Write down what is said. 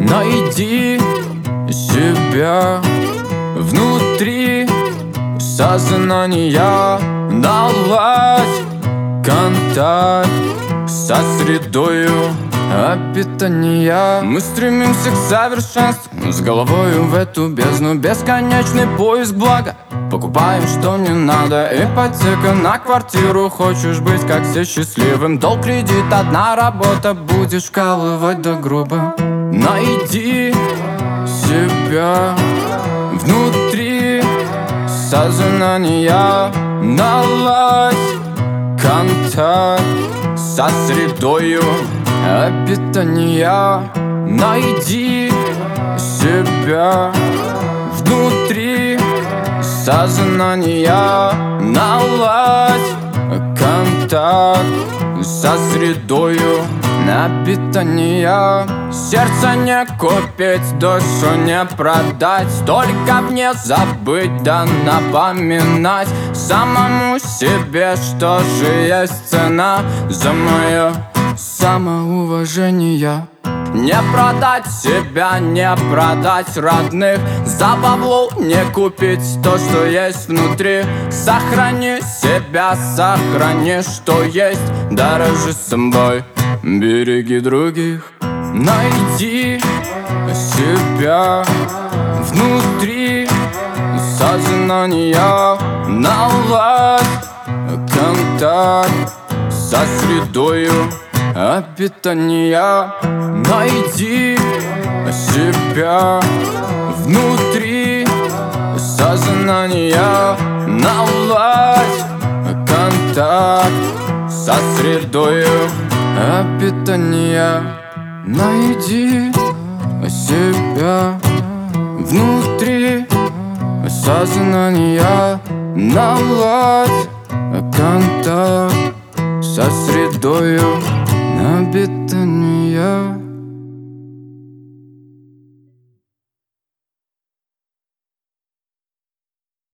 Найди себя внутри сознания, наладь контакт со средою обитания. Мы стремимся к совершенству, с головою в эту бездну. Бесконечный поиск блага, покупаем, что не надо. Ипотека на квартиру, хочешь быть как все счастливым. Долг, кредит, одна работа, будешь вкалывать до грубо. Найди себя внутри сознания, наладь контакт со средою обитания. Найди себя внутри сознания, наладь контакт со средою обитания. Сердце не купить, душу не продать, только мне забыть да напоминать самому себе, что же есть цена за мое самоуважение. Не продать себя, не продать родных, за бабло не купить то, что есть внутри. Сохрани себя, сохрани, что есть, дорожи собой, береги других. Найди себя внутри сознания, наладь контакт со средою обитания. Найди себя внутри сознания, наладь контакт со средою обитания. Найди себя внутри сознания, наладь контакт со средою обитания.